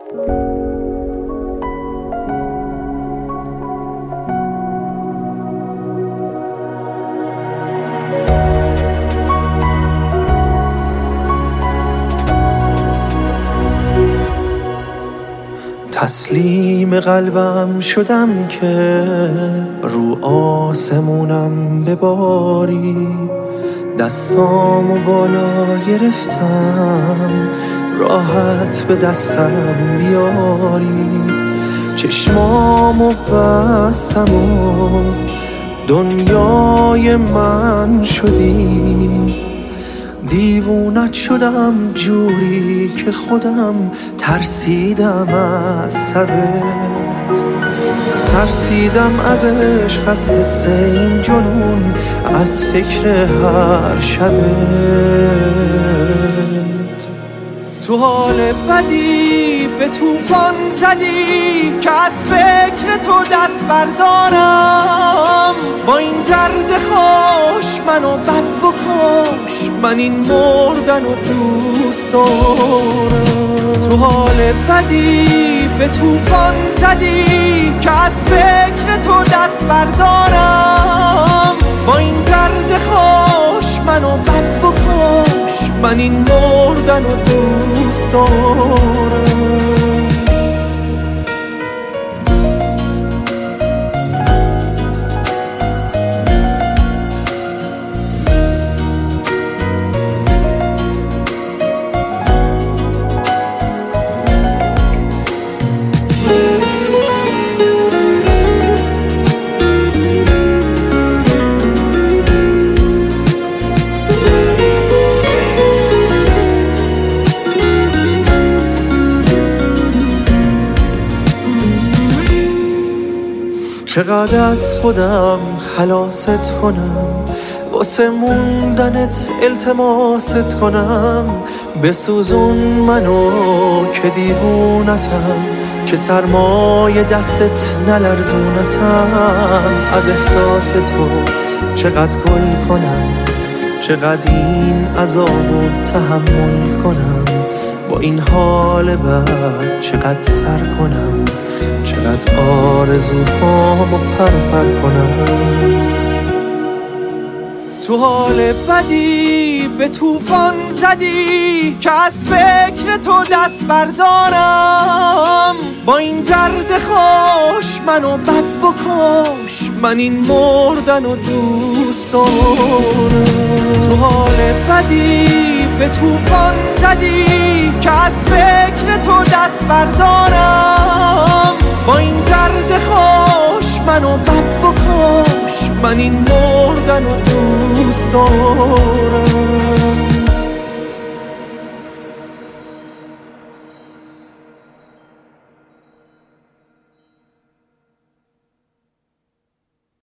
تسلیم قلبم شدم که رو آسمونم بباری، دستامو بالا گرفتم راحت به دستم بیاری. چشمامو بستم و دنیای من شدی، دیوونت شدم جوری که خودم ترسیدم از سبت، ترسیدم از عشق، از حس این جنون، از فکر هر شبت. تو حال بدی به طوفان زدی که از فکر تو دست بردارم. با این درد خوش منو بد بکش، من این مردن و دوست دارم. تو حال بدی به طوفان زدی که از فکر تو دست بردارم. با این درد خوش منو بد بکش، من این مردن و دوست دارم. چقدر از خودم خلاصت کنم، واسه موندنت التماست کنم. بسوزون منو که دیوونتم، که سرمای دستت نلرزونتم. از احساس تو چقدر گل کنم، چقدر این عذابو تحمل کنم. با این حال بد چقدر سر کنم، چقدر آرزوهامو پر کنم. تو حال بدی به طوفان زدی که از فکر تو دست بردارم. با این درد خوش منو بد بکش، من این مردن و دوست دارم. تو حال بدی به طوفان زدی که از فکر تو دست بردارم. با این درد خوش منو بد بکش، من این مردن و دوست دارم.